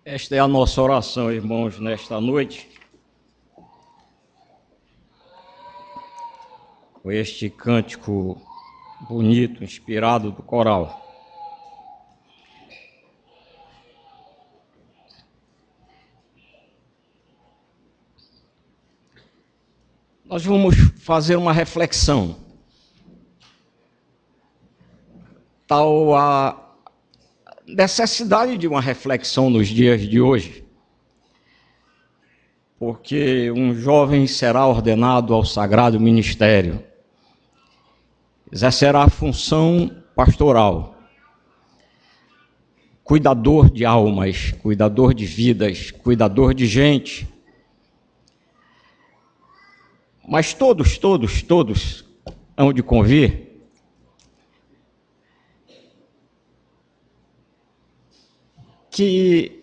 Esta é a nossa oração, irmãos, nesta noite. Com este cântico bonito, inspirado do coral. Nós vamos fazer uma reflexão. Tal a necessidade de uma reflexão nos dias de hoje, porque um jovem será ordenado ao sagrado ministério, exercerá a função pastoral, cuidador de almas, cuidador de vidas, cuidador de gente. Mas todos hão de convir que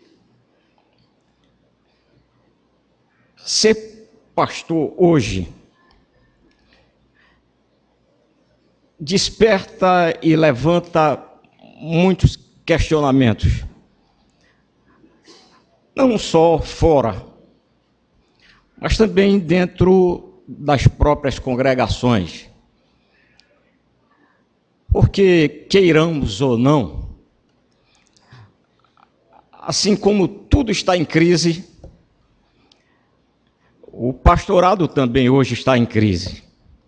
ser pastor hoje desperta e levanta muitos questionamentos, não só fora, mas também dentro das próprias congregações. Porque, queiramos ou não, assim como tudo está em crise, o pastorado também hoje está em crise.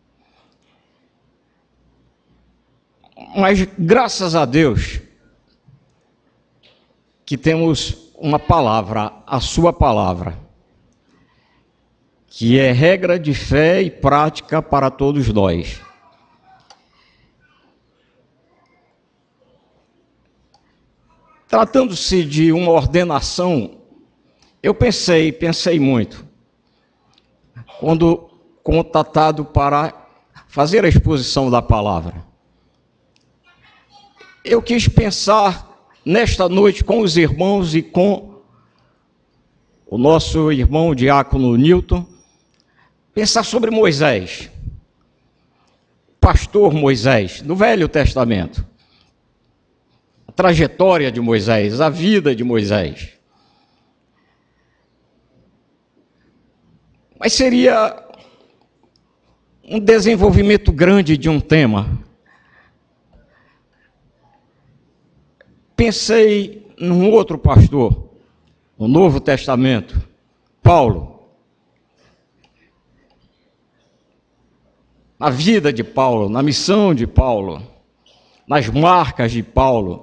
Mas graças a Deus que temos uma palavra, a sua palavra, que é regra de fé e prática para todos nós. Tratando-se de uma ordenação, eu pensei muito, quando contatado para fazer a exposição da palavra. Eu quis pensar nesta noite com os irmãos e com o nosso irmão diácono Newton, pensar sobre Moisés, pastor Moisés, no Velho Testamento. A trajetória de Moisés, a vida de Moisés. Mas seria um desenvolvimento grande de um tema. Pensei num outro pastor, no Novo Testamento, Paulo. Na vida de Paulo, na missão de Paulo, nas marcas de Paulo.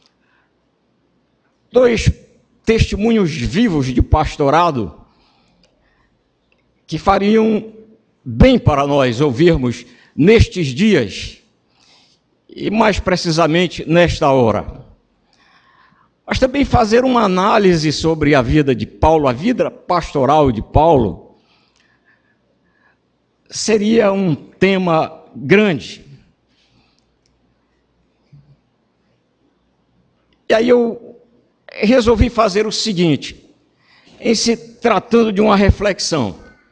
Dois testemunhos vivos de pastorado que fariam bem para nós ouvirmos nestes dias e mais precisamente nesta hora. Mas também fazer uma análise sobre a vida de Paulo, a vida pastoral de Paulo, seria um tema grande. E aí eu resolvi fazer o seguinte, em se tratando de uma reflexão.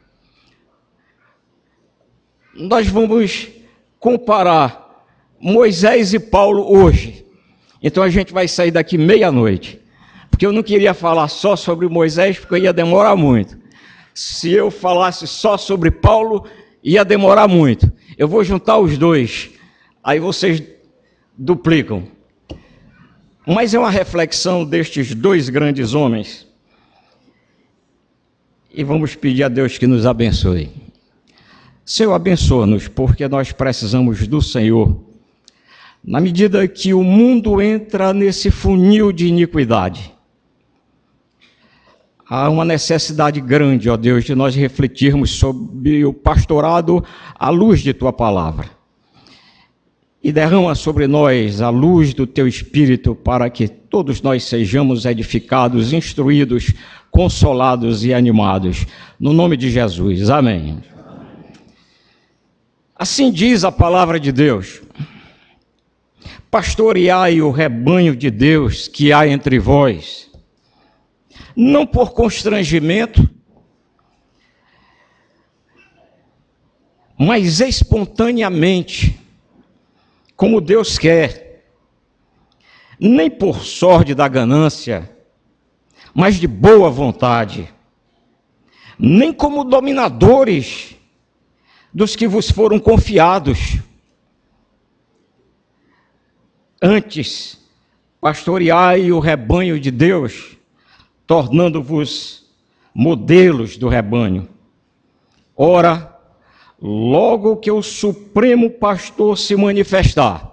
Nós vamos comparar Moisés e Paulo hoje. Então a gente vai sair daqui meia-noite, porque eu não queria falar só sobre Moisés, porque ia demorar muito. Se eu falasse só sobre Paulo, ia demorar muito. Eu vou juntar os dois, aí vocês duplicam. Mas é uma reflexão destes dois grandes homens. E vamos pedir a Deus que nos abençoe. Senhor, abençoa-nos, porque nós precisamos do Senhor. Na medida que o mundo entra nesse funil de iniquidade, há uma necessidade grande, ó Deus, de nós refletirmos sobre o pastorado à luz de Tua palavra. E derrama sobre nós a luz do Teu Espírito para que todos nós sejamos edificados, instruídos, consolados e animados. No nome de Jesus. Amém. Assim diz a palavra de Deus. Pastoreai o rebanho de Deus que há entre vós, não por constrangimento, mas espontaneamente, como Deus quer, nem por sorte da ganância, mas de boa vontade, nem como dominadores dos que vos foram confiados. Antes, pastoreai o rebanho de Deus, tornando-vos modelos do rebanho. Ora, logo que o Supremo Pastor se manifestar,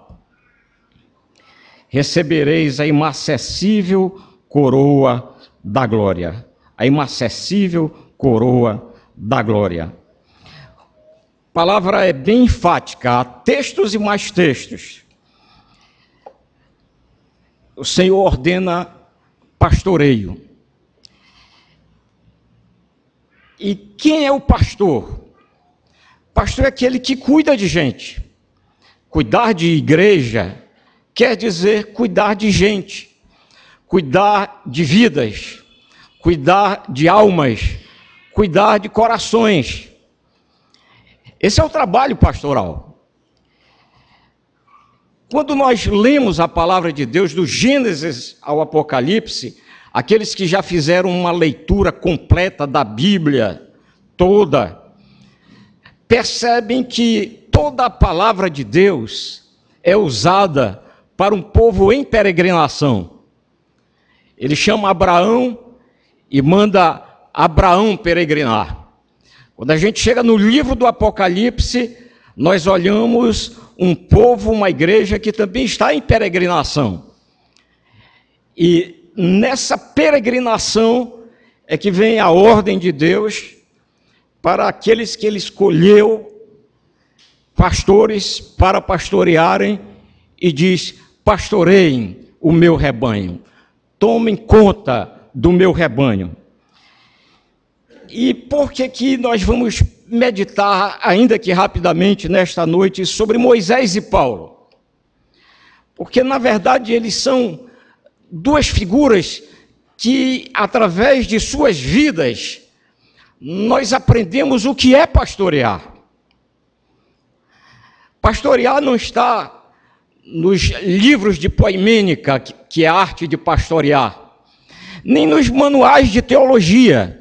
recebereis a inacessível coroa da glória. A inacessível coroa da glória. A palavra é bem enfática, há textos e mais textos. O Senhor ordena pastoreio. E quem é o pastor? Pastor é aquele que cuida de gente. Cuidar de igreja quer dizer cuidar de gente, cuidar de vidas, cuidar de almas, cuidar de corações. Esse é o trabalho pastoral. Quando nós lemos a palavra de Deus, do Gênesis ao Apocalipse, aqueles que já fizeram uma leitura completa da Bíblia toda, percebem que toda a palavra de Deus é usada para um povo em peregrinação. Ele chama Abraão e manda Abraão peregrinar. Quando a gente chega no livro do Apocalipse, nós olhamos um povo, uma igreja que também está em peregrinação. E nessa peregrinação é que vem a ordem de Deus para aqueles que ele escolheu, pastores, para pastorearem, e diz: pastoreiem o meu rebanho, tomem conta do meu rebanho. E por que nós vamos meditar, ainda que rapidamente, nesta noite, sobre Moisés e Paulo? Porque, na verdade, eles são duas figuras que, através de suas vidas, nós aprendemos o que é pastorear. Pastorear não está nos livros de poimênica, que é a arte de pastorear, nem nos manuais de teologia.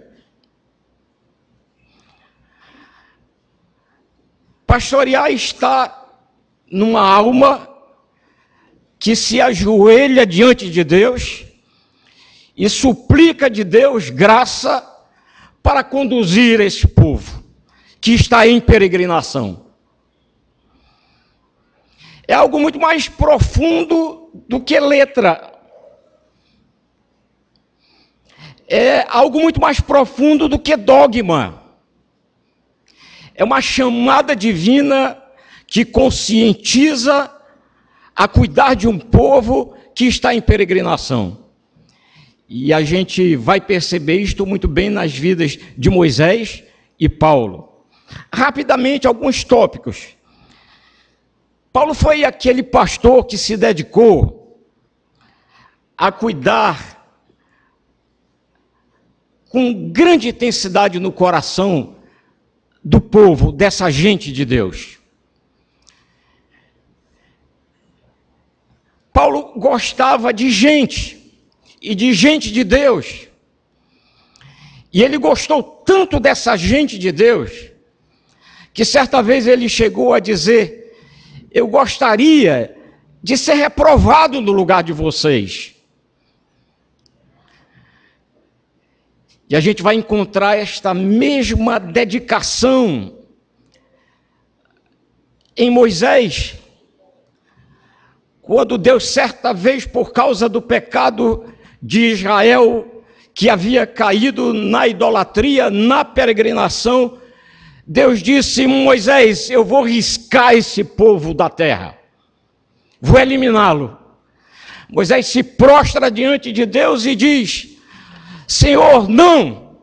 Pastorear está numa alma que se ajoelha diante de Deus e suplica de Deus graça para conduzir esse povo que está em peregrinação. É algo muito mais profundo do que letra. É algo muito mais profundo do que dogma. É uma chamada divina que conscientiza a cuidar de um povo que está em peregrinação. E a gente vai perceber isto muito bem nas vidas de Moisés e Paulo. Rapidamente, alguns tópicos. Paulo foi aquele pastor que se dedicou a cuidar com grande intensidade no coração do povo, dessa gente de Deus. Paulo gostava de gente, e de gente de Deus. E ele gostou tanto dessa gente de Deus, que certa vez ele chegou a dizer: eu gostaria de ser reprovado no lugar de vocês. E a gente vai encontrar esta mesma dedicação em Moisés, quando Deus, certa vez, por causa do pecado de Israel, que havia caído na idolatria, na peregrinação, Deus disse: Moisés, eu vou riscar esse povo da terra, vou eliminá-lo. Moisés se prostra diante de Deus e diz: Senhor, não!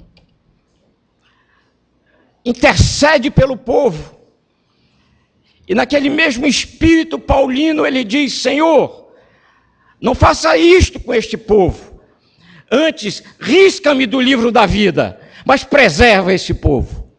Intercede pelo povo. E naquele mesmo espírito paulino ele diz: Senhor, não faça isto com este povo. Antes, risca-me do livro da vida, mas preserva esse povo.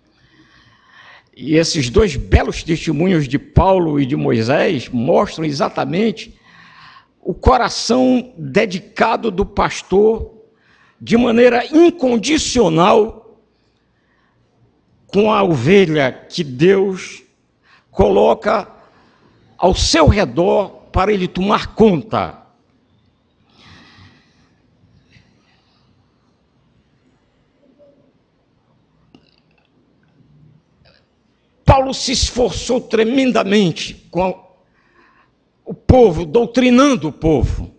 E esses dois belos testemunhos de Paulo e de Moisés mostram exatamente o coração dedicado do pastor de maneira incondicional com a ovelha que Deus coloca ao seu redor para ele tomar conta. Paulo se esforçou tremendamente com o povo, doutrinando o povo,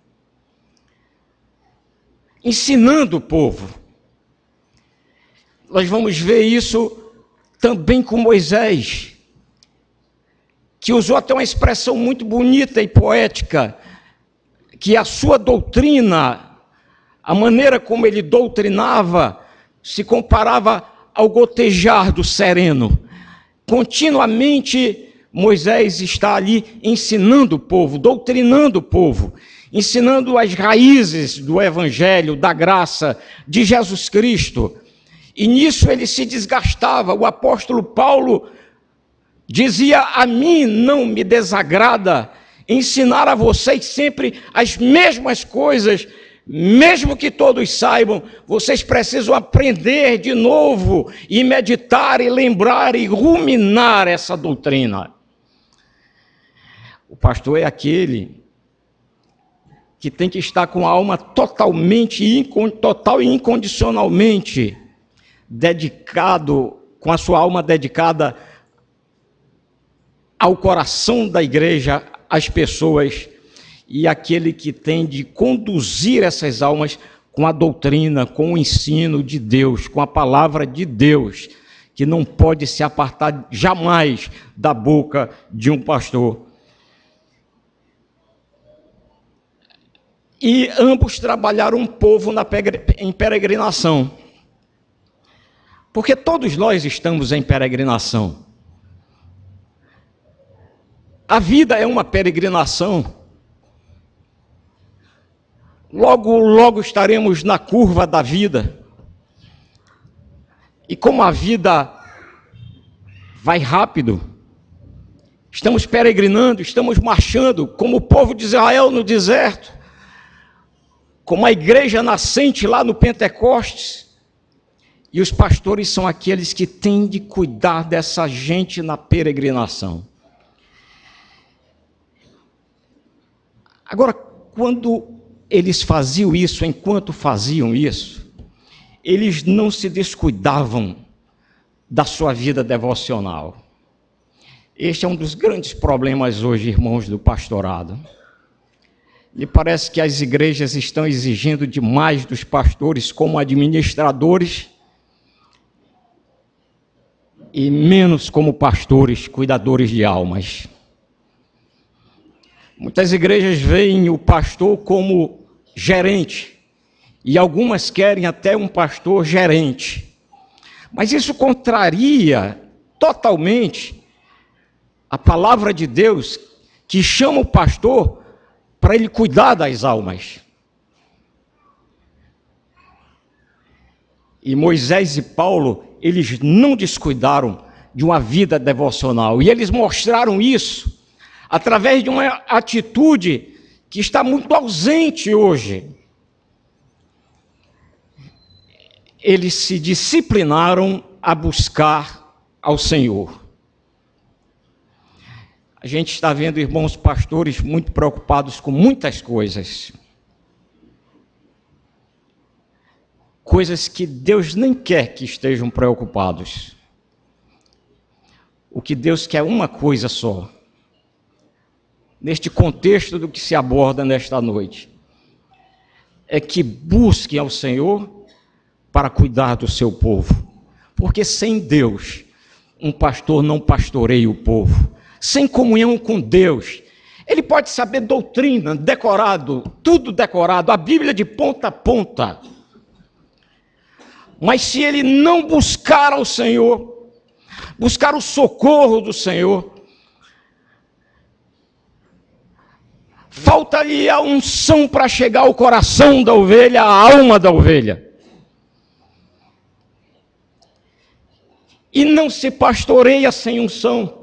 ensinando o povo. Nós vamos ver isso também com Moisés, que usou até uma expressão muito bonita e poética, que a sua doutrina, a maneira como ele doutrinava, se comparava ao gotejar do sereno. Continuamente Moisés está ali ensinando o povo, doutrinando o povo, ensinando as raízes do Evangelho, da graça de Jesus Cristo. E nisso ele se desgastava. O apóstolo Paulo dizia: a mim não me desagrada ensinar a vocês sempre as mesmas coisas, mesmo que todos saibam, vocês precisam aprender de novo e meditar e lembrar e ruminar essa doutrina. O pastor é aquele que tem que estar com a alma total e incondicionalmente dedicado, com a sua alma dedicada ao coração da igreja, às pessoas, e aquele que tem de conduzir essas almas com a doutrina, com o ensino de Deus, com a palavra de Deus, que não pode se apartar jamais da boca de um pastor. E ambos trabalharam um povo em peregrinação, porque todos nós estamos em peregrinação. A vida é uma peregrinação. Logo, logo estaremos na curva da vida. E como a vida vai rápido, estamos peregrinando, estamos marchando, como o povo de Israel no deserto, como a igreja nascente lá no Pentecostes. E os pastores são aqueles que têm de cuidar dessa gente na peregrinação. Agora, quando eles faziam isso, enquanto faziam isso, eles não se descuidavam da sua vida devocional. Este é um dos grandes problemas hoje, irmãos do pastorado. Me parece que as igrejas estão exigindo demais dos pastores como administradores e menos como pastores, cuidadores de almas. Muitas igrejas veem o pastor como gerente, e algumas querem até um pastor gerente. Mas isso contraria totalmente a palavra de Deus, que chama o pastor para ele cuidar das almas. E Moisés e Paulo, eles não descuidaram de uma vida devocional, e eles mostraram isso através de uma atitude que está muito ausente hoje. Eles se disciplinaram a buscar ao Senhor. A gente está vendo irmãos pastores muito preocupados com muitas coisas. Coisas que Deus nem quer que estejam preocupados. O que Deus quer é uma coisa só. Neste contexto do que se aborda nesta noite, é que busquem ao Senhor para cuidar do seu povo, porque sem Deus, um pastor não pastoreia o povo. Sem comunhão com Deus, ele pode saber doutrina, decorado, tudo decorado, a Bíblia de ponta a ponta, mas se ele não buscar ao Senhor, buscar o socorro do Senhor, falta-lhe a unção para chegar ao coração da ovelha, à alma da ovelha. E não se pastoreia sem unção.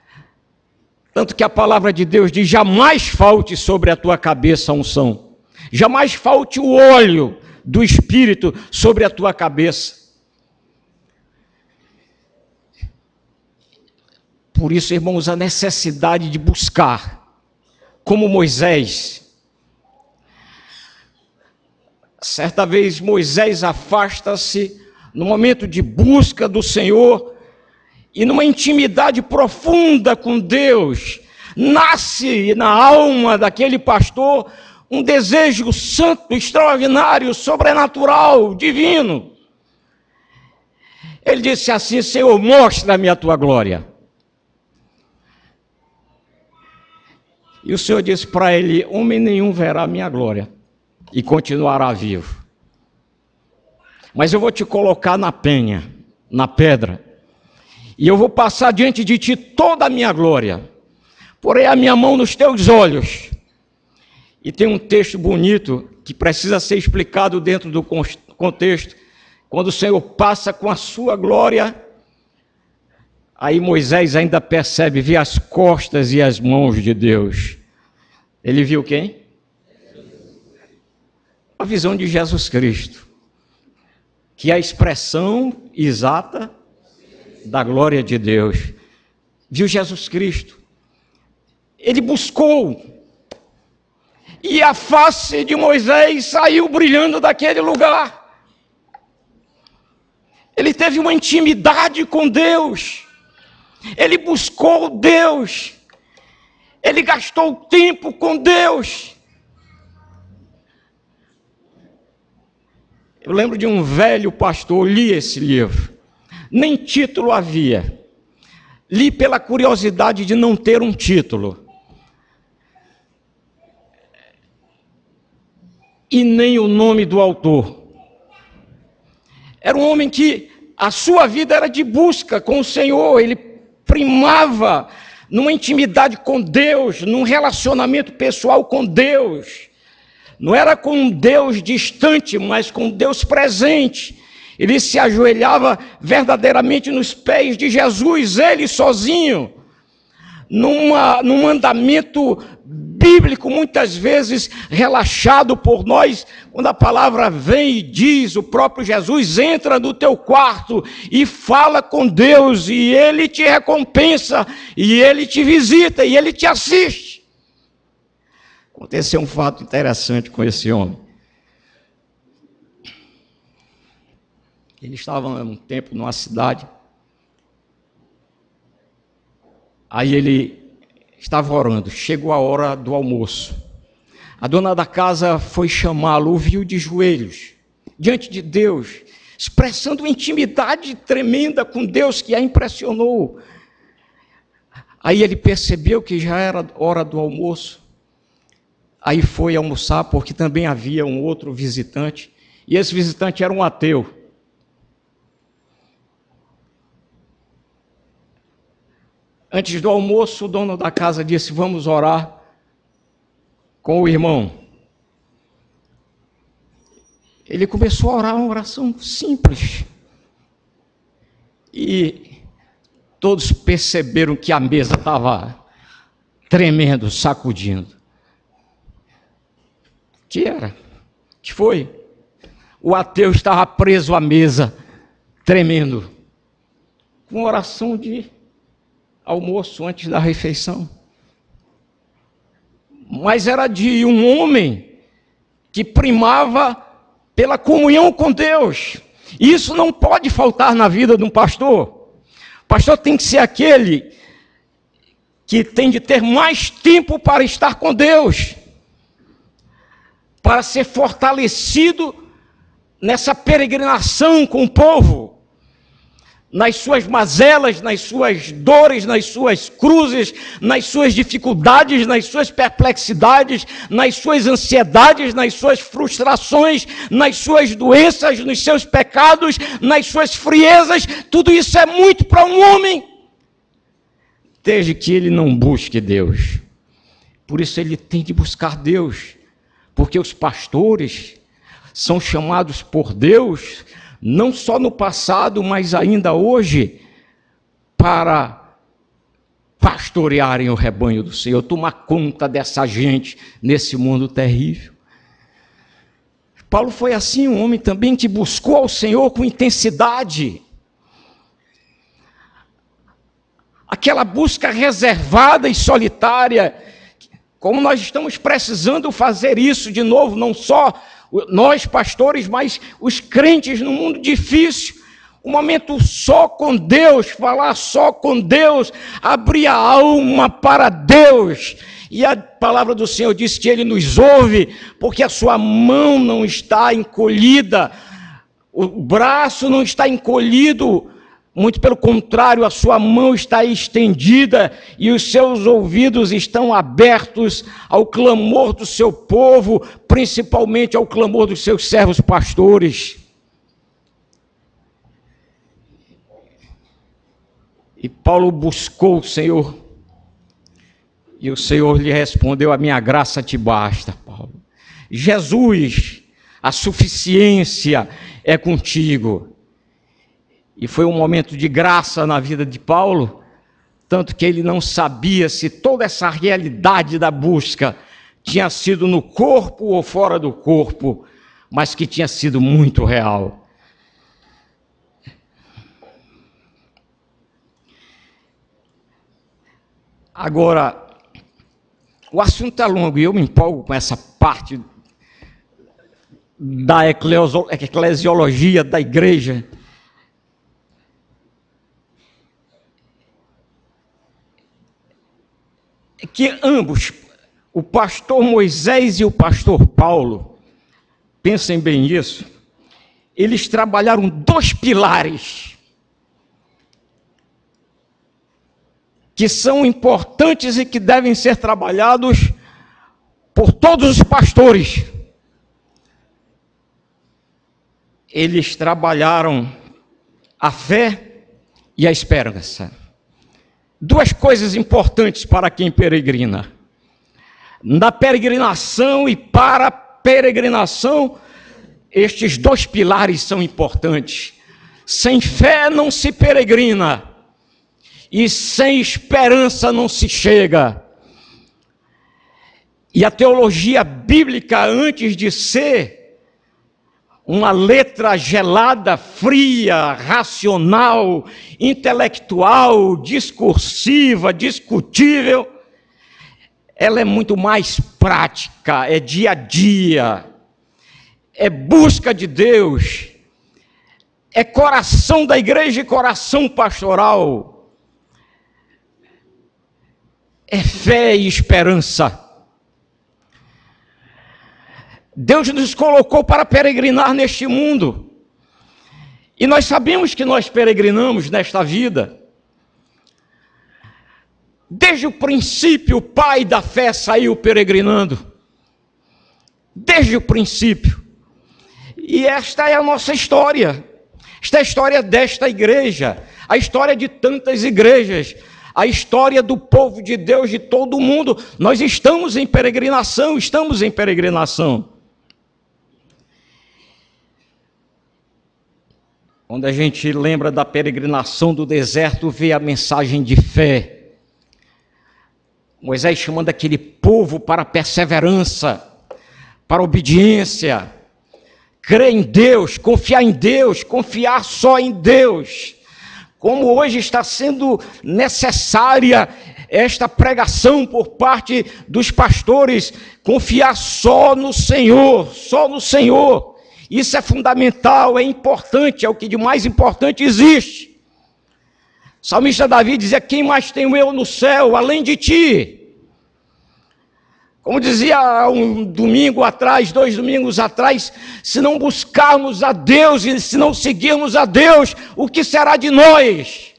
Tanto que a palavra de Deus diz: jamais falte sobre a tua cabeça a unção. jamais falte o óleo do Espírito sobre a tua cabeça. Por isso, irmãos, a necessidade de buscar, como Moisés. Certa vez Moisés afasta-se no momento de busca do Senhor e numa intimidade profunda com Deus, nasce na alma daquele pastor um desejo santo, extraordinário, sobrenatural, divino. Ele disse assim: Senhor, mostra-me a tua glória. E o Senhor disse para ele: homem nenhum verá a minha glória e continuará vivo. Mas eu vou te colocar na penha, na pedra, e eu vou passar diante de ti toda a minha glória. Porém a minha mão nos teus olhos. E tem um texto bonito que precisa ser explicado dentro do contexto. Quando o Senhor passa com a sua glória, aí Moisés ainda percebe, vê as costas e as mãos de Deus. Ele viu quem? A visão de Jesus Cristo, que é a expressão exata da glória de Deus. Viu Jesus Cristo. Ele buscou, e a face de Moisés saiu brilhando daquele lugar. Ele teve uma intimidade com Deus. Ele buscou Deus. Ele gastou tempo com Deus. Eu lembro de um velho pastor, li esse livro. Nem título havia. Li pela curiosidade de não ter um título. E nem o nome do autor. Era um homem que a sua vida era de busca com o Senhor. Ele primava numa intimidade com Deus, num relacionamento pessoal com Deus. Não era com um Deus distante, mas com Deus presente. Ele se ajoelhava verdadeiramente nos pés de Jesus, ele sozinho, num mandamento bíblico, muitas vezes relaxado por nós, quando a palavra vem e diz, o próprio Jesus entra no teu quarto e fala com Deus, e ele te recompensa, e ele te visita, e ele te assiste. Aconteceu um fato interessante com esse homem. Ele estava um tempo numa cidade, aí ele estava orando, chegou a hora do almoço. A dona da casa foi chamá-lo, o viu de joelhos, diante de Deus, expressando uma intimidade tremenda com Deus que a impressionou. Aí ele percebeu que já era hora do almoço, aí foi almoçar, porque também havia um outro visitante, e esse visitante era um ateu. Antes do almoço, o dono da casa disse: vamos orar com o irmão. Ele começou a orar uma oração simples. E todos perceberam que a mesa estava tremendo, sacudindo. O que era? O que foi? O ateu estava preso à mesa, tremendo, com oração de almoço antes da refeição. Mas era de um homem que primava pela comunhão com Deus. Isso não pode faltar na vida de um pastor. O pastor tem que ser aquele que tem de ter mais tempo para estar com Deus, para ser fortalecido nessa peregrinação com o povo, nas suas mazelas, nas suas dores, nas suas cruzes, nas suas dificuldades, nas suas perplexidades, nas suas ansiedades, nas suas frustrações, nas suas doenças, nos seus pecados, nas suas friezas. Tudo isso é muito para um homem, desde que ele não busque Deus. Por isso ele tem de buscar Deus, porque os pastores são chamados por Deus, não só no passado, mas ainda hoje, para pastorearem o rebanho do Senhor, tomar conta dessa gente nesse mundo terrível. Paulo foi assim, um homem também que buscou ao Senhor com intensidade. Aquela busca reservada e solitária, como nós estamos precisando fazer isso de novo, não só nós pastores, mas os crentes no mundo difícil. Um momento só com Deus, falar só com Deus, abrir a alma para Deus. E a palavra do Senhor diz que Ele nos ouve, porque a sua mão não está encolhida, o braço não está encolhido, muito pelo contrário, a sua mão está estendida e os seus ouvidos estão abertos ao clamor do seu povo, principalmente ao clamor dos seus servos pastores. E Paulo buscou o Senhor, e o Senhor lhe respondeu: a minha graça te basta, Paulo. Jesus, a suficiência é contigo. E foi um momento de graça na vida de Paulo, tanto que ele não sabia se toda essa realidade da busca tinha sido no corpo ou fora do corpo, mas que tinha sido muito real. Agora, o assunto é longo e eu me empolgo com essa parte da eclesiologia da igreja. Que ambos, o pastor Moisés e o pastor Paulo, pensem bem nisso, eles trabalharam dois pilares que são importantes e que devem ser trabalhados por todos os pastores. Eles trabalharam a fé e a esperança. Duas coisas importantes para quem peregrina. Na peregrinação e para a peregrinação, estes dois pilares são importantes. Sem fé não se peregrina, e sem esperança não se chega. E a teologia bíblica, antes de ser uma letra gelada, fria, racional, intelectual, discursiva, discutível, ela é muito mais prática, é dia a dia, é busca de Deus, é coração da igreja e coração pastoral, é fé e esperança. Deus nos colocou para peregrinar neste mundo. E nós sabemos que nós peregrinamos nesta vida. Desde o princípio, o pai da fé saiu peregrinando. Desde o princípio. E esta é a nossa história. Esta é a história desta igreja. A história de tantas igrejas. A história do povo de Deus de todo o mundo. Nós estamos em peregrinação, estamos em peregrinação. Quando a gente lembra da peregrinação do deserto, vê a mensagem de fé. Moisés chamando aquele povo para a perseverança, para a obediência, crer em Deus, confiar só em Deus. Como hoje está sendo necessária esta pregação por parte dos pastores, confiar só no Senhor, só no Senhor. Isso é fundamental, é importante, é o que de mais importante existe. O salmista Davi dizia: quem mais tenho eu no céu, além de ti? Como dizia um domingo atrás, 2 domingos atrás, se não buscarmos a Deus e se não seguirmos a Deus, o que será de nós?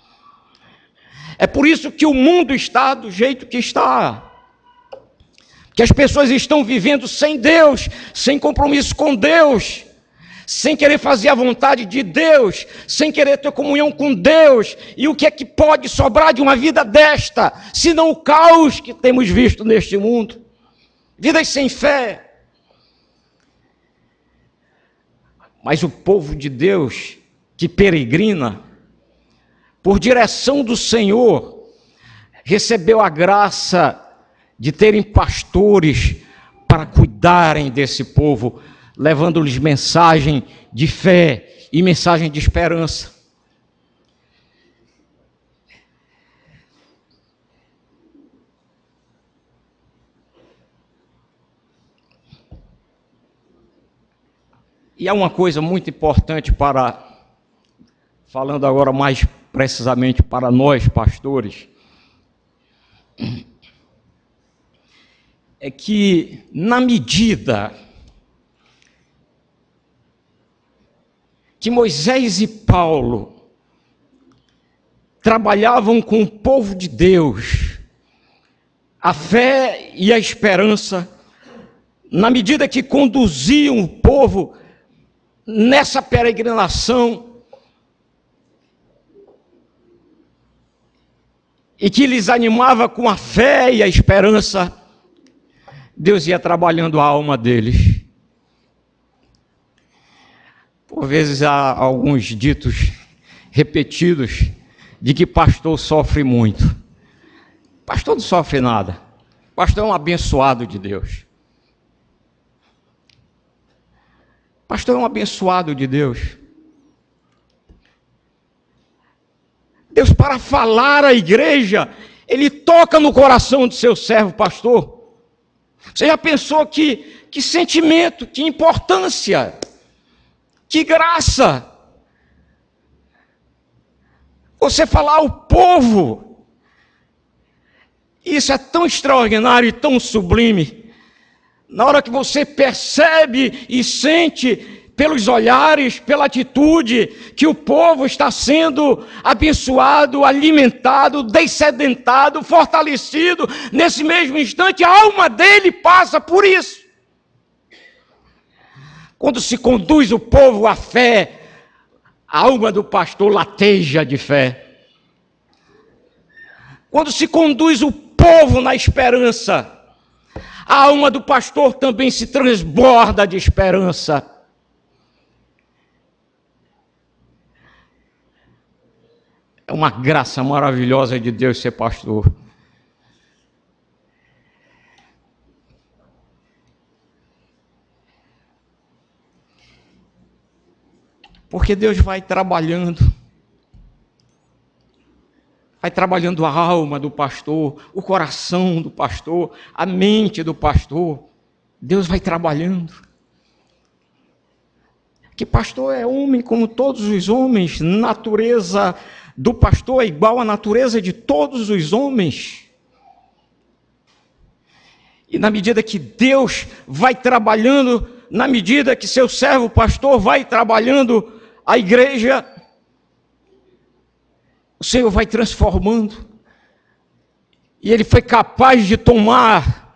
É por isso que o mundo está do jeito que está. Que as pessoas estão vivendo sem Deus, sem compromisso com Deus, sem querer fazer a vontade de Deus, sem querer ter comunhão com Deus. E o que é que pode sobrar de uma vida desta, senão o caos que temos visto neste mundo? Vidas sem fé. Mas o povo de Deus que peregrina, por direção do Senhor, recebeu a graça de terem pastores para cuidarem desse povo, levando-lhes mensagem de fé e mensagem de esperança. E há uma coisa muito importante falando agora mais precisamente para nós, pastores, é que na medida que Moisés e Paulo trabalhavam com o povo de Deus, a fé e a esperança, na medida que conduziam o povo nessa peregrinação e que lhes animava com a fé e a esperança, Deus ia trabalhando a alma deles. Por vezes há alguns ditos repetidos de que pastor sofre muito. Pastor não sofre nada. Pastor é um abençoado de Deus. Pastor é um abençoado de Deus. Deus, para falar à igreja, Ele toca no coração do seu servo pastor. Você já pensou que sentimento, que importância, que graça você falar ao povo? Isso é tão extraordinário e tão sublime. Na hora que você percebe e sente pelos olhares, pela atitude, que o povo está sendo abençoado, alimentado, descedentado, fortalecido, nesse mesmo instante, a alma dele passa por isso. Quando se conduz o povo à fé, a alma do pastor lateja de fé. Quando se conduz o povo na esperança, a alma do pastor também se transborda de esperança. É uma graça maravilhosa de Deus ser pastor. Porque Deus vai trabalhando a alma do pastor, o coração do pastor, a mente do pastor. Deus vai trabalhando. Que pastor é homem como todos os homens, natureza do pastor é igual à natureza de todos os homens. E na medida que Deus vai trabalhando, na medida que seu servo pastor vai trabalhando a igreja, o Senhor vai transformando. E ele foi capaz de tomar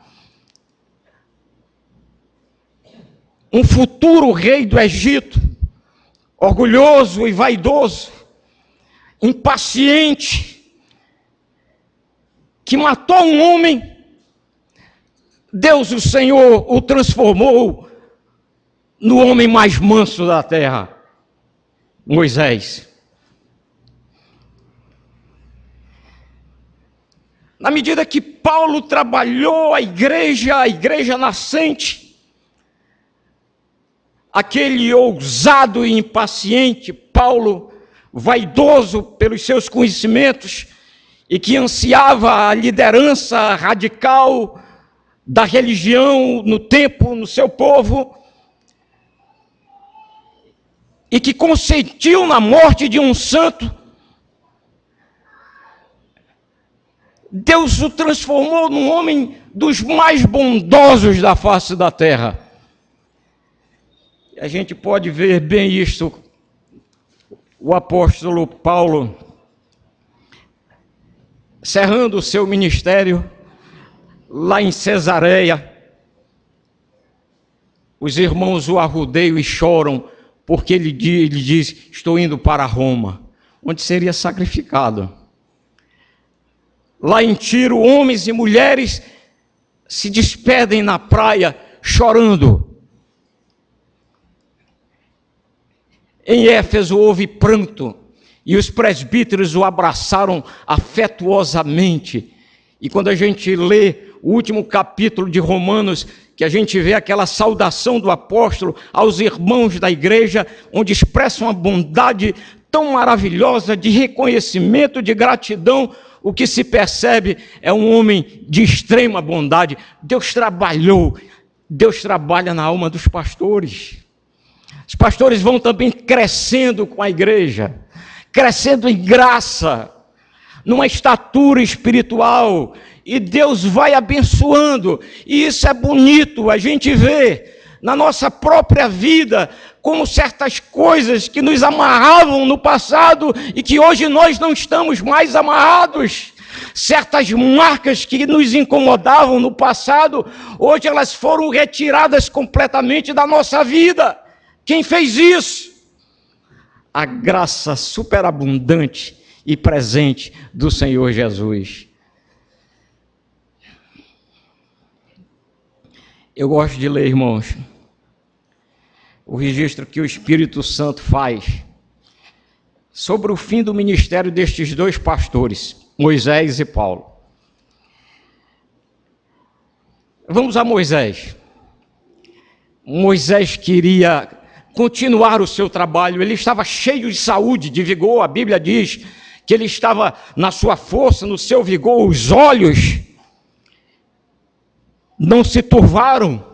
um futuro rei do Egito, orgulhoso e vaidoso, impaciente, que matou um homem. Deus, o Senhor, o transformou no homem mais manso da terra, Moisés. Na medida que Paulo trabalhou a igreja nascente, aquele ousado e impaciente Paulo, vaidoso pelos seus conhecimentos e que ansiava a liderança radical da religião no tempo, no seu povo, e que consentiu na morte de um santo, Deus o transformou num homem dos mais bondosos da face da terra. E a gente pode ver bem isto, o apóstolo Paulo, cerrando o seu ministério lá em Cesareia. Os irmãos o arrudeiam e choram, porque ele diz, estou indo para Roma, onde seria sacrificado. Lá em Tiro, homens e mulheres se despedem na praia chorando. Em Éfeso houve pranto, e os presbíteros o abraçaram afetuosamente. E quando a gente lê o último capítulo de Romanos, que a gente vê aquela saudação do apóstolo aos irmãos da igreja, onde expressa uma bondade tão maravilhosa, de reconhecimento, de gratidão. O que se percebe é um homem de extrema bondade. Deus trabalhou, Deus trabalha na alma dos pastores. Os pastores vão também crescendo com a igreja, crescendo em graça, numa estatura espiritual, e Deus vai abençoando, e isso é bonito, a gente vê na nossa própria vida, como certas coisas que nos amarravam no passado, e que hoje nós não estamos mais amarrados, certas marcas que nos incomodavam no passado, hoje elas foram retiradas completamente da nossa vida. Quem fez isso? A graça superabundante e presente do Senhor Jesus. Eu gosto de ler, irmãos, o registro que o Espírito Santo faz sobre o fim do ministério destes dois pastores, Moisés e Paulo. Vamos a Moisés. Moisés queria continuar o seu trabalho, ele estava cheio de saúde, de vigor. A Bíblia diz que ele estava na sua força, no seu vigor, os olhos não se turvaram,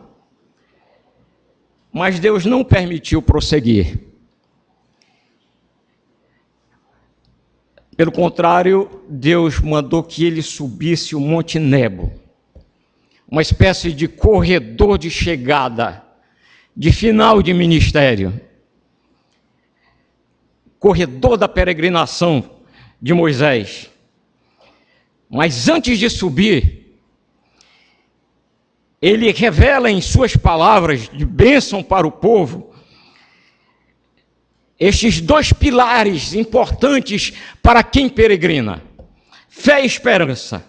mas Deus não permitiu prosseguir. Pelo contrário, Deus mandou que ele subisse o Monte Nebo, uma espécie de corredor de chegada, de final de ministério, corredor da peregrinação de Moisés. Mas antes de subir, ele revela em suas palavras de bênção para o povo estes dois pilares importantes para quem peregrina: fé e esperança.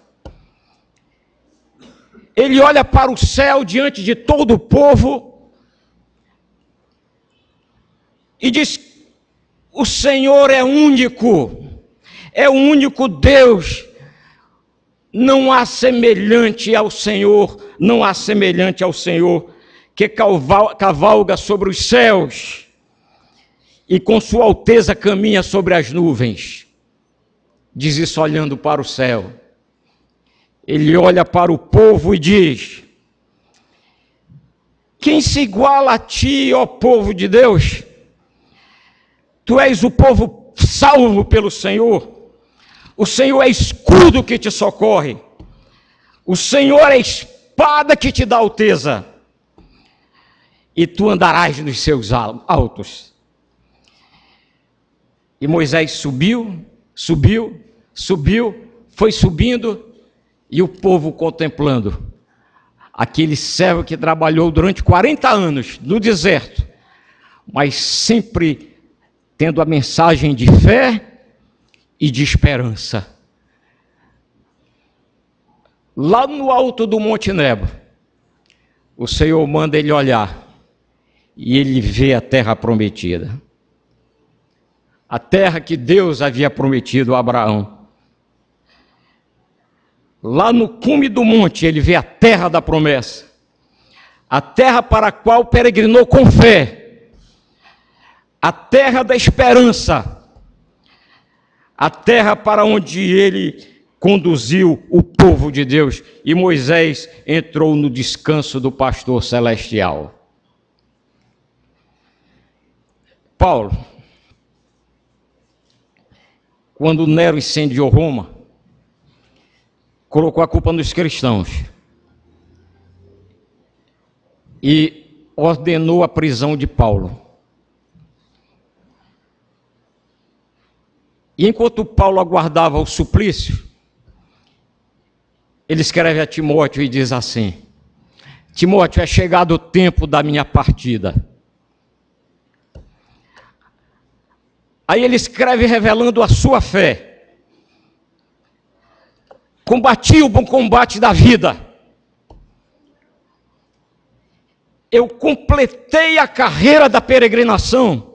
Ele olha para o céu diante de todo o povo e diz: o Senhor é único, é o único Deus, não há semelhante ao Senhor, não há semelhante ao Senhor, que cavalga sobre os céus e com sua alteza caminha sobre as nuvens. Diz isso olhando para o céu. Ele olha para o povo e diz: quem se iguala a ti, ó povo de Deus? Tu és o povo salvo pelo Senhor. O Senhor é escudo que te socorre. O Senhor é espada que te dá alteza. E tu andarás nos seus altos. E Moisés subiu, foi subindo, e o povo contemplando aquele servo que trabalhou durante 40 anos no deserto, mas sempre tendo a mensagem de fé e de esperança. Lá no alto do Monte Nebo, o Senhor manda ele olhar, e ele vê a terra prometida. A terra que Deus havia prometido a Abraão. Lá no cume do monte, ele vê a terra da promessa. A terra para a qual peregrinou com fé. A terra da esperança. A terra para onde ele conduziu o povo de Deus. E Moisés entrou no descanso do pastor celestial. Paulo, quando Nero incendiou Roma, colocou a culpa nos cristãos e ordenou a prisão de Paulo. E enquanto Paulo aguardava o suplício, ele escreve a Timóteo e diz assim: Timóteo, é chegado o tempo da minha partida. Aí ele escreve revelando a sua fé. Combati o bom combate da vida. Eu completei a carreira da peregrinação.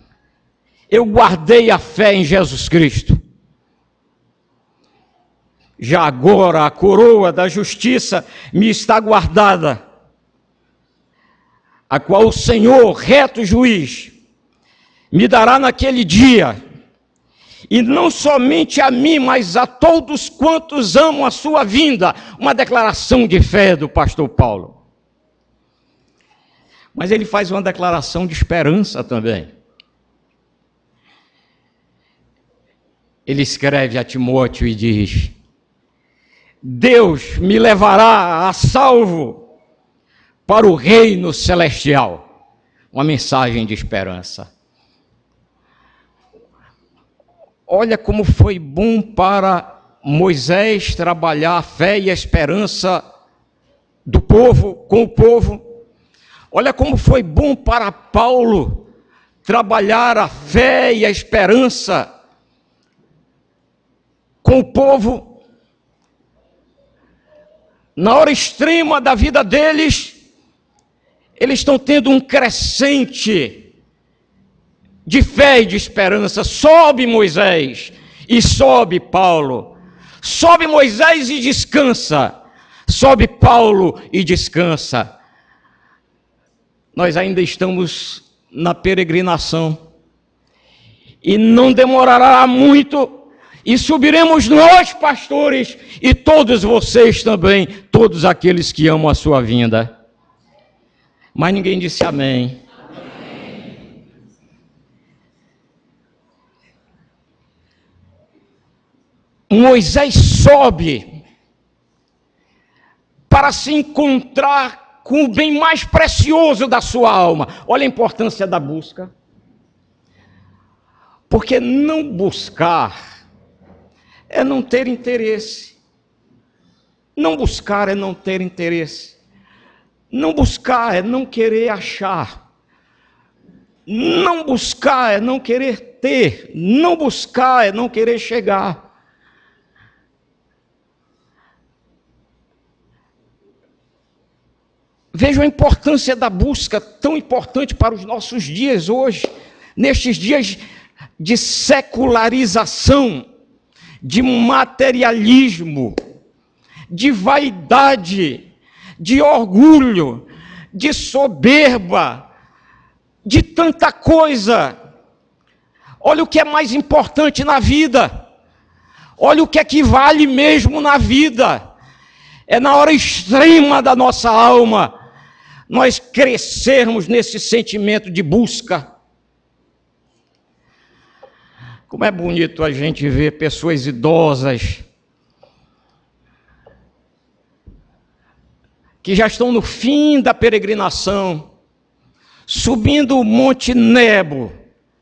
Eu guardei a fé em Jesus Cristo. Já agora a coroa da justiça me está guardada, a qual o Senhor, reto juiz, me dará naquele dia, e não somente a mim, mas a todos quantos amam a sua vinda. Uma declaração de fé do pastor Paulo. Mas ele faz uma declaração de esperança também. Ele escreve a Timóteo e diz: Deus me levará a salvo para o reino celestial. Uma mensagem de esperança. Olha como foi bom para Moisés trabalhar a fé e a esperança do povo, com o povo. Olha como foi bom para Paulo trabalhar a fé e a esperança com o povo. Na hora extrema da vida deles, eles estão tendo um crescente de fé e de esperança. Sobe Moisés e sobe Paulo. Sobe Moisés e descansa. Sobe Paulo e descansa. Nós ainda estamos na peregrinação. E não demorará muito. E subiremos nós, pastores, e todos vocês também, todos aqueles que amam a sua vinda. Mas ninguém disse amém. Moisés sobe para se encontrar com o bem mais precioso da sua alma. Olha a importância da busca. Porque não buscar é não ter interesse. Não buscar é não ter interesse. Não buscar é não querer achar. Não buscar é não querer ter. Não buscar é não querer chegar. Vejam a importância da busca, tão importante para os nossos dias hoje, nestes dias de secularização, de materialismo, de vaidade, de orgulho, de soberba, de tanta coisa. Olha o que é mais importante na vida, olha o que é que vale mesmo na vida. É na hora extrema da nossa alma nós crescermos nesse sentimento de busca. Como é bonito a gente ver pessoas idosas que já estão no fim da peregrinação, subindo o Monte Nebo.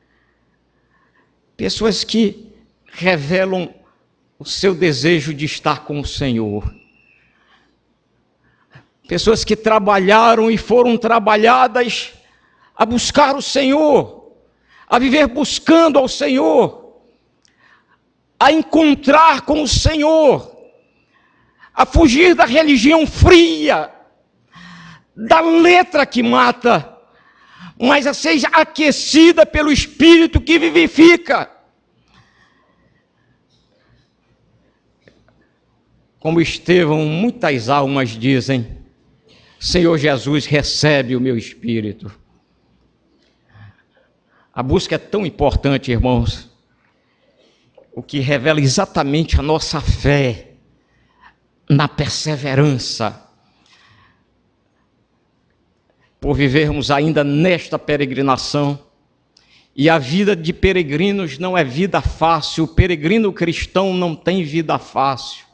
Pessoas que revelam o seu desejo de estar com o Senhor. Pessoas que trabalharam e foram trabalhadas a buscar o Senhor, a viver buscando ao Senhor, a encontrar com o Senhor, a fugir da religião fria, da letra que mata, mas a ser aquecida pelo Espírito que vivifica. Como Estevão, muitas almas dizem: Senhor Jesus, recebe o meu espírito. A busca é tão importante, irmãos, o que revela exatamente a nossa fé na perseverança, por vivermos ainda nesta peregrinação. E a vida de peregrinos não é vida fácil, o peregrino cristão não tem vida fácil.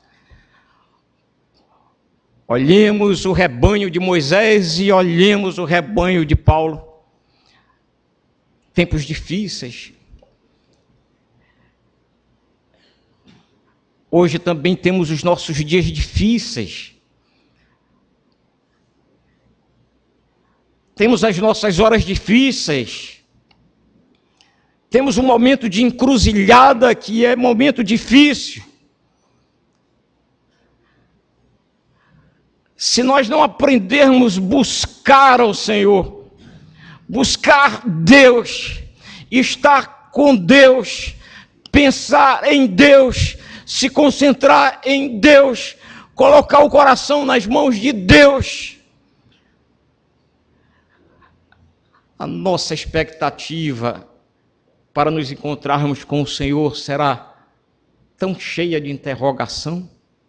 Olhemos o rebanho de Moisés e olhemos o rebanho de Paulo. Tempos difíceis. Hoje também temos os nossos dias difíceis. Temos as nossas horas difíceis. Temos um momento de encruzilhada que é momento difícil. Se nós não aprendermos a buscar ao Senhor, buscar Deus, estar com Deus, pensar em Deus, se concentrar em Deus, colocar o coração nas mãos de Deus. A nossa expectativa para nos encontrarmos com o Senhor será tão cheia de interrogação.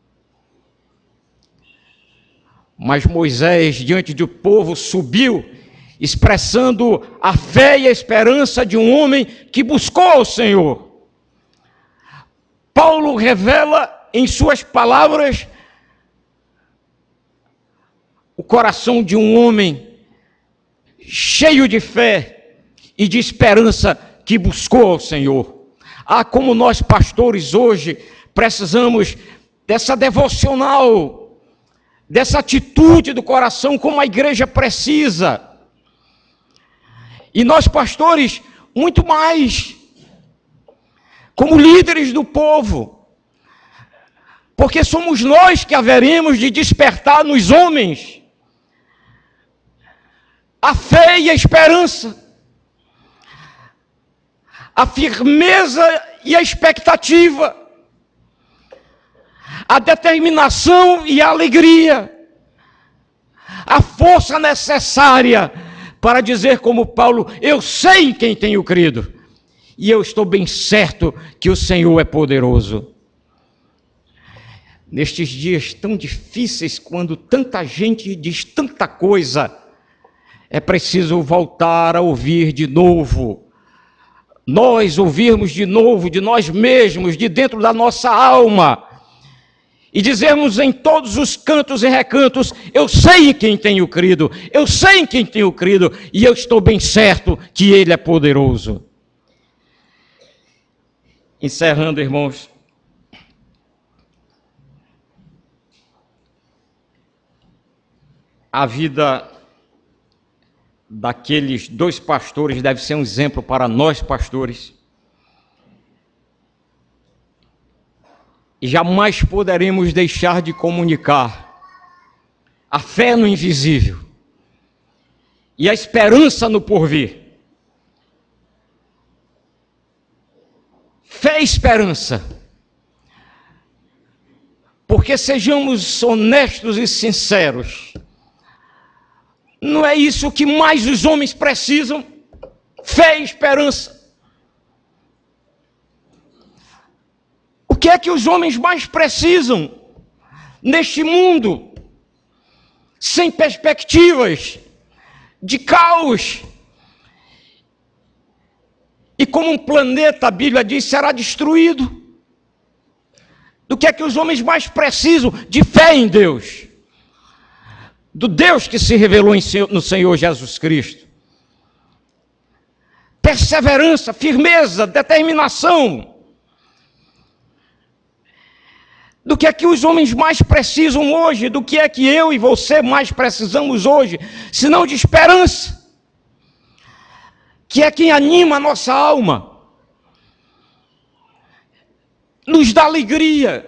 Mas Moisés, diante do povo, subiu, expressando a fé e a esperança de um homem que buscou o Senhor. Paulo revela em suas palavras o coração de um homem cheio de fé e de esperança que buscou ao Senhor. Como nós pastores hoje precisamos dessa devocional, dessa atitude do coração, como a igreja precisa. E nós pastores, muito mais, como líderes do povo, porque somos nós que haveremos de despertar nos homens a fé e a esperança, a firmeza e a expectativa, a determinação e a alegria, a força necessária para dizer como Paulo: eu sei em quem tenho crido, e eu estou bem certo que o Senhor é poderoso. Nestes dias tão difíceis, quando tanta gente diz tanta coisa, é preciso voltar a ouvir de novo. Nós ouvirmos de novo de nós mesmos, de dentro da nossa alma, e dizermos em todos os cantos e recantos: eu sei em quem tenho crido, eu sei em quem tenho crido, e eu estou bem certo que Ele é poderoso. Encerrando, irmãos, a vida daqueles dois pastores deve ser um exemplo para nós pastores. E jamais poderemos deixar de comunicar a fé no invisível e a esperança no porvir. Fé e esperança. Porque sejamos honestos e sinceros, não é isso que mais os homens precisam? Fé e esperança. O que é que os homens mais precisam neste mundo sem perspectivas, de caos? E como um planeta, a Bíblia diz, será destruído. Do que é que os homens mais precisam? De fé em Deus. Do Deus que se revelou no Senhor Jesus Cristo. Perseverança, firmeza, determinação. Do que é que os homens mais precisam hoje? Do que é que eu e você mais precisamos hoje? Senão de esperança, que é quem anima a nossa alma, nos dá alegria.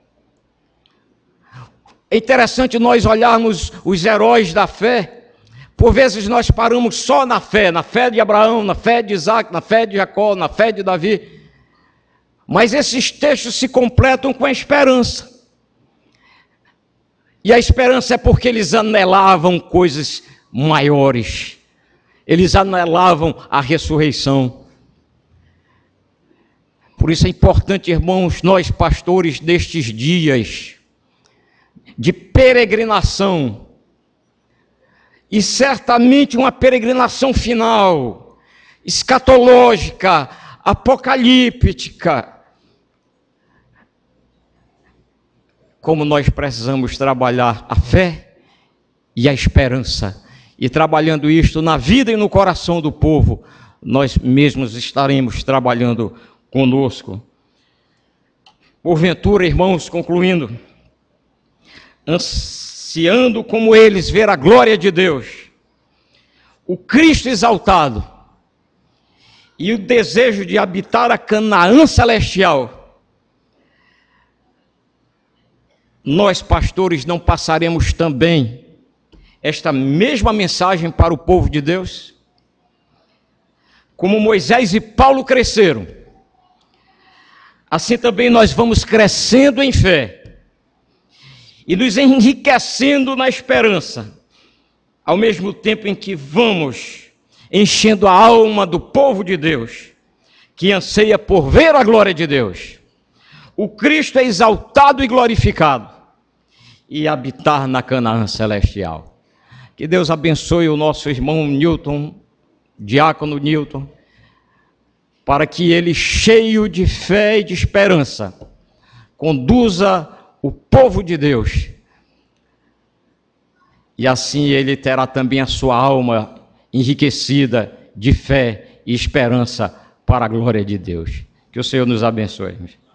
É interessante nós olharmos os heróis da fé. Por vezes nós paramos só na fé de Abraão, na fé de Isaac, na fé de Jacó, na fé de Davi. Mas esses textos se completam com a esperança. E a esperança é porque eles anelavam coisas maiores. Eles anelavam a ressurreição. Por isso é importante, irmãos, nós pastores destes dias de peregrinação, e certamente uma peregrinação final, escatológica, apocalíptica, como nós precisamos trabalhar a fé e a esperança, e trabalhando isto na vida e no coração do povo, nós mesmos estaremos trabalhando conosco. Porventura, irmãos, concluindo, ansiando como eles ver a glória de Deus, o Cristo exaltado, e o desejo de habitar a Canaã celestial, nós pastores não passaremos também esta mesma mensagem para o povo de Deus? Como Moisés e Paulo cresceram, assim também nós vamos crescendo em fé e nos enriquecendo na esperança, ao mesmo tempo em que vamos enchendo a alma do povo de Deus, que anseia por ver a glória de Deus. O Cristo é exaltado e glorificado e habitar na Canaã celestial. Que Deus abençoe o nosso irmão Newton, diácono Newton, para que ele, cheio de fé e de esperança, conduza o povo de Deus. E assim ele terá também a sua alma enriquecida de fé e esperança para a glória de Deus. Que o Senhor nos abençoe.